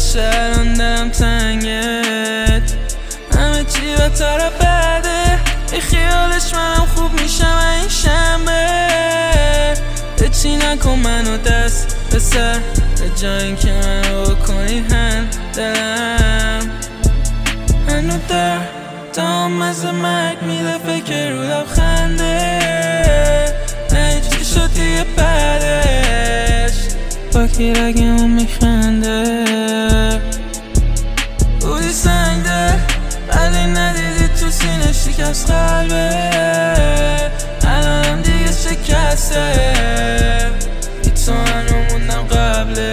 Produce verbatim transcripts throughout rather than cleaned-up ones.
الان دلم تنگت، همه چی بهتره بعده، ای خیالش منم خوب میشم این شنبه. چی نکن منو دست به سر به جایی که منو بکنی هن دلم هنو در دام مثل مرگ میده فکر رو لبخنده، نه چی شد دیگه بعدش با کی رگمون میخنده. بودی سنگ دل ولی ندیدی تو سینه شکست قلبه، الانم دیگه شکسته بی تو هنو موندم قبله.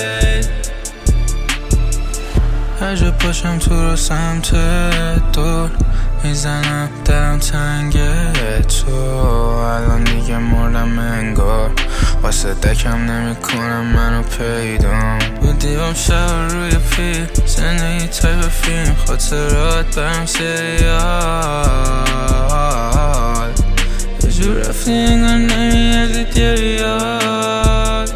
هر جا پاشم تو رو سمت دور میزنم درم تنگه تو، الان دیگه مردم انگار واسه دکم نمی کنم منو پیدام. بودیم شب روی پیر زندگی تایپ فیلم، خاطرات برم سریال، یه جور رفتی انگار نمیادی دیریال.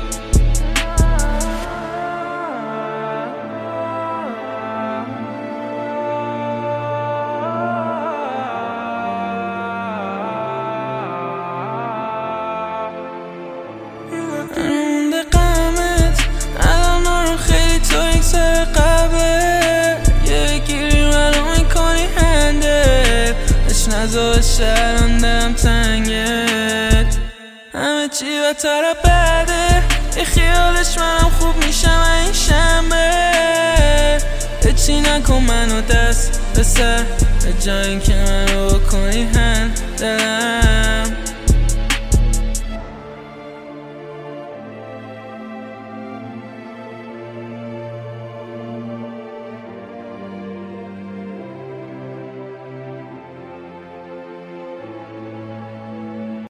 مونده قمت الان رو خیلی تو یک سر قبله، یه گیری منو میکنی هندل، اش نزاش الان دلم تنگت، همه چی بهتره بعده، ای خیالش منم خوب میشم این شنبه. چی نکن منو دست به سر به جایی که منو بکنی هن دلم